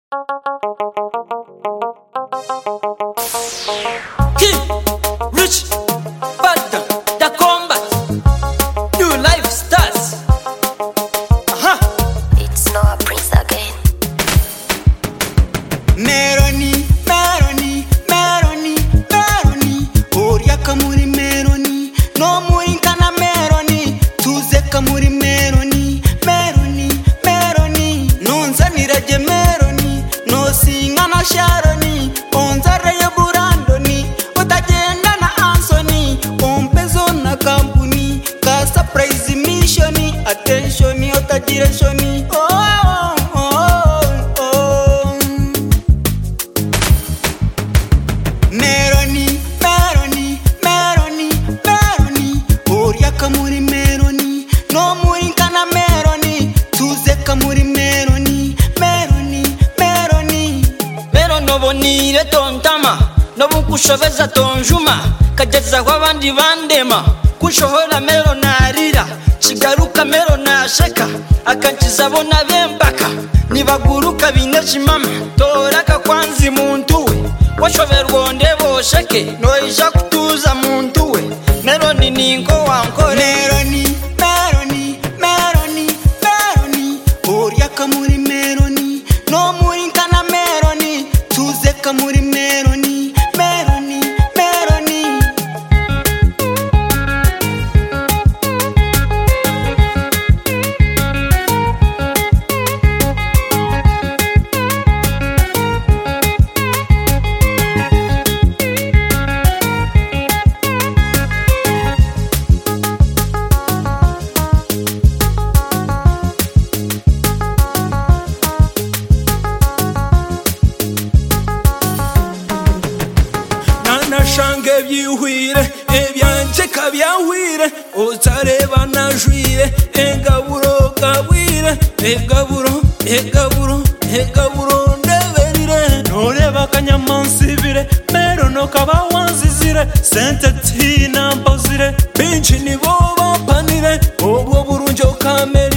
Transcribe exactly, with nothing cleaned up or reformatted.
King, Rich, Badda, The Combat, New Life Stars. Aha. It's Noah Prince again. Meroni, Meroni, Meroni, Meroni. Oria kamuri Meroni, no muri kana Meroni. Tuze kamuri Meroni, Meroni, Meroni. Nonza niraje Meroni, no singa na Sharoni. Onza reye burandoni, utagenda na Anthony. Ompezo na kampuni, ka surprise missioni. Attentioni, utagireshoni. Oh, oh, oh, oh. Meroni, Meroni, Meroni, Meroni. Oria kamuri Meroni, no muri kana Meroni. Tuze kamuri Meroni, Meroni, Meroni. Mero nobonire tontama, nobukushobeza tonjuma, kageza kwabandi bandema, kushohora mero narira, kigaruka mero nasheka, akankiza bona bembaka, nibaguruka bineshimama, toraka kwanzi muntu we, washoberwa ndebo sheke, noija kutuza muntu we, mero ni ningo wankore. Meroni, Meroni, Meroni, Meroni. Oria kamuri Meroni, no muri kana Meroni. Tuze kamuri Meroni, Meroni, Meroni. Shange byihwire ebyanje kabyahwire utareba najwire engaburo gabwire egaburo egaburo egaburo ndeberire noreba kanyamansibire mero no kabawanzizire sente tina mbozire binchi nibo bapanire obwo burunjo kameri